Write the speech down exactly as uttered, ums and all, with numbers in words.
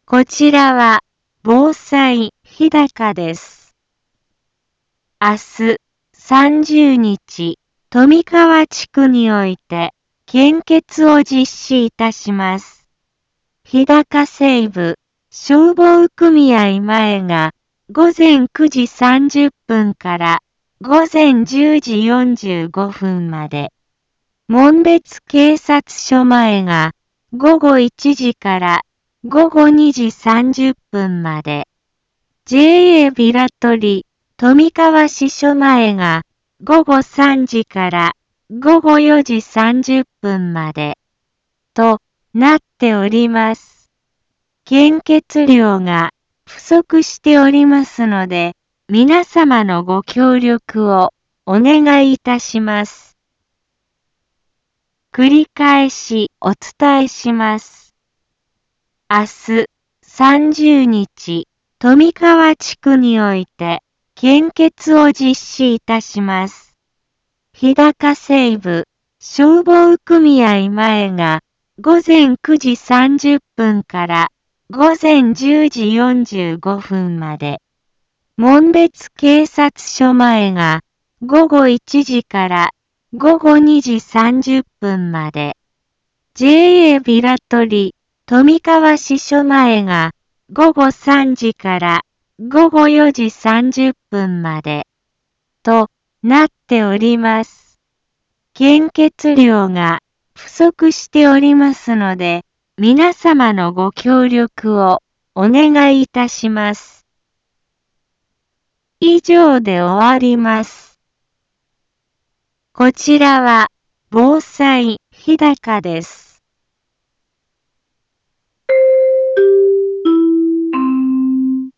こちらは防災日高です。明日さんじゅうにち、富川地区において献血を実施いたします。日高西部消防組合前がごぜんくじさんじゅっぷんからごぜんじゅうじよんじゅうごふんまで、紋別警察署前がごごいちじからごごにじさんじゅっぷんまで、ジェーエー ビラトリ富川支所前がごごさんじからごごよじさんじゅっぷんまでとなっております。献血量が不足しておりますので、皆様のご協力をお願いいたします。繰り返しお伝えします。明日さんじゅうにち、富川地区において献血を実施いたします。日高西部消防組合前がごぜんくじさんじゅっぷんからごぜんじゅうじよんじゅうごふんまで、紋別警察署前がごごいちじからごごにじさんじゅっぷんまで、ジェーエー ビラトリ富川支所前がごごさんじからごごよじさんじゅっぷんまでとなっております。献血量が不足しておりますので、皆様のご協力をお願いいたします。以上で終わります。こちらは防災日高です。